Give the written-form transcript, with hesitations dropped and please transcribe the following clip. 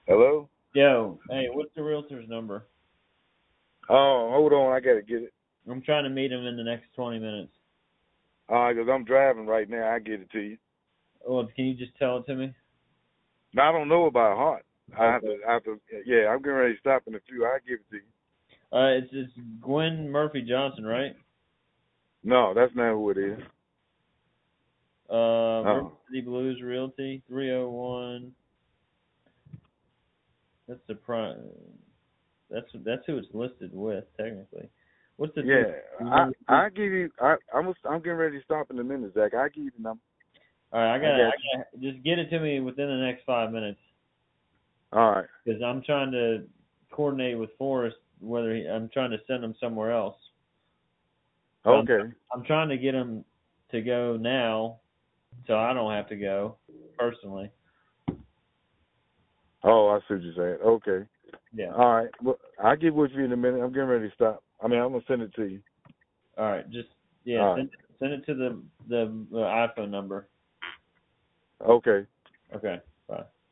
Hello? Yo, hey, what's the realtor's number? Oh, hold on. I got to get it. I'm trying to meet him in the next 20 minutes. All right, because I'm driving right now. I get it to you. Well, can you just tell it to me? Now, I don't know about heart. Okay. Yeah, I'm getting ready to stop in a few. I give it to you. It's Gwen Murphy Johnson, right? No, that's not who it is. River Oh. City Blues Realty, 301. That's the prime. That's who it's listed with technically. What's the three? Yeah, I give you. I'm getting ready to stop in a minute, Zach. I give you the number. All right, I got you. I gotta just get it to me within the next 5 minutes All right. because I'm trying to coordinate with Forrest whether I'm trying to send him somewhere else. So Okay. I'm trying to get him to go now, so I don't have to go personally. Oh, I see what you're saying. Okay. Yeah. All right. Well, I'll get with you in a minute. I'm getting ready to stop. I'm gonna send it to you. All right. Just All right. send it to the iPhone number. Okay. Okay. Bye.